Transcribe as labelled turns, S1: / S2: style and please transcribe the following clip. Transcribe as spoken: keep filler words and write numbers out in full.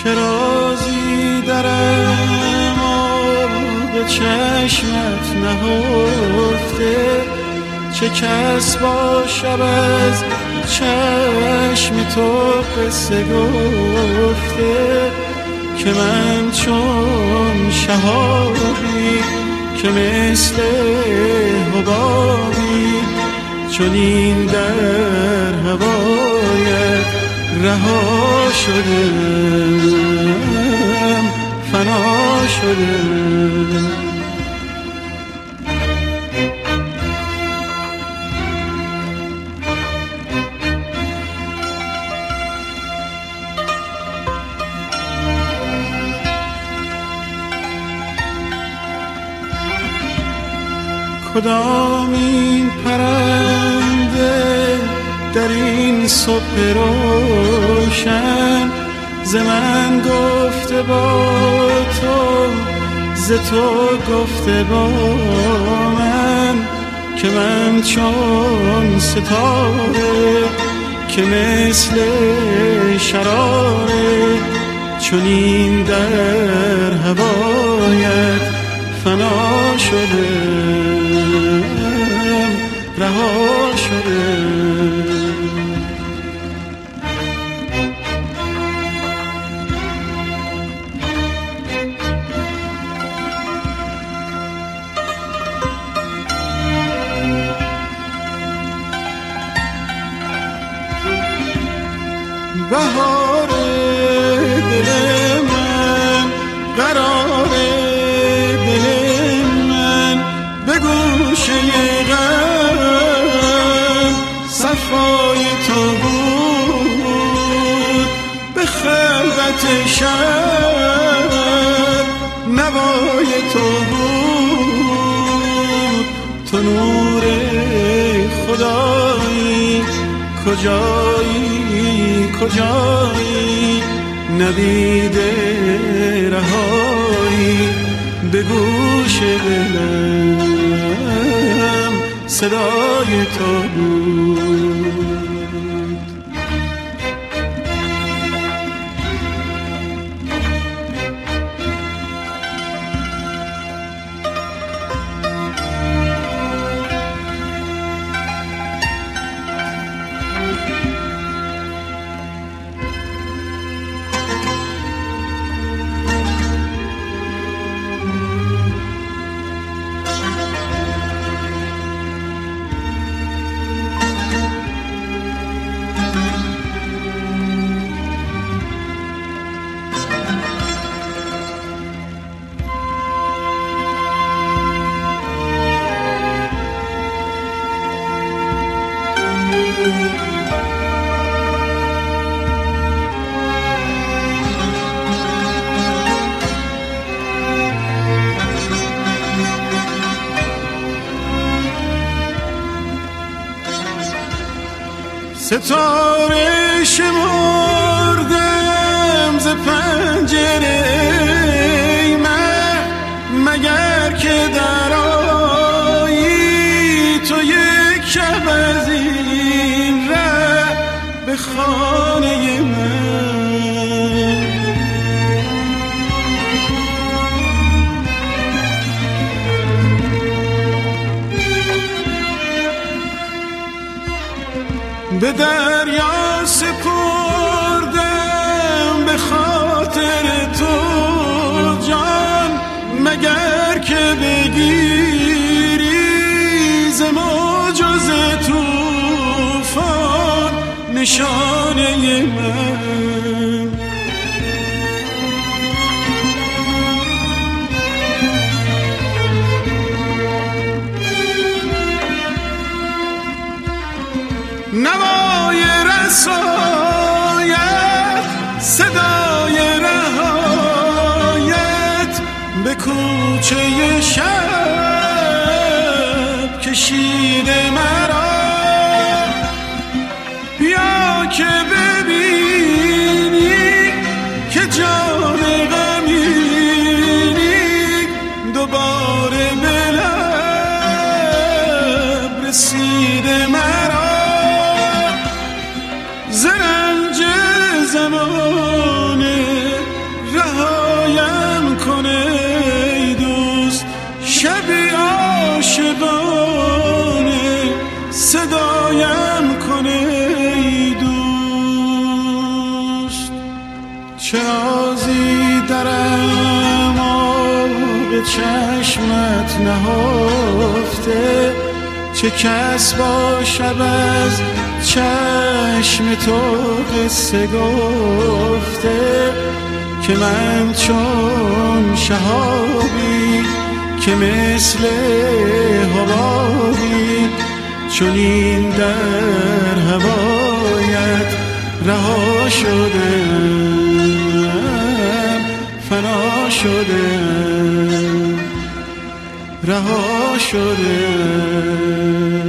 S1: چه رازی درم به چشمت نهفته، چه کس با شب از چشم تو قصه گفته، که من چون شهابی که مثل حبابی، چون این در هوایت رها شدم، فنا شدم. کدام این پرنده در این صبح روشن، ز من گفته با تو، ز تو گفته با من، که من چون ستاره که مثل شراره، چون این در هوایت فنا شدم، رها شدم. بهار دل من، قرار دل من، به گوشه غم صفای تو بود، به خلوت شب نوای تو بود. تو نور خدایی، کجایی کجایی، ندیده رهایی، به گوش دلم صدای تو بود. ستاره شمردم ز پنجره من، مگر که در آیی تو یک شب از این ره به خانه من. به دریا سپردم به خاطر تو جان، مگر که بگیری ز موج و ز طوفان نشانه من. نوای رسایت، صدای رهایت، به کوچه شب کشیده مرا. بیا که ببینی که جان غمینی دوباره به لب رسیده مرا. زرنج زمانه صدایم کنه ای دوست. چه رازی درم آب چشمت نهفته، چه کس با شب از چشم تو قصه گفته، که من چون شهابی که مثل حبابی، چون این در هوایت رها شده، فنا شده، رها شده.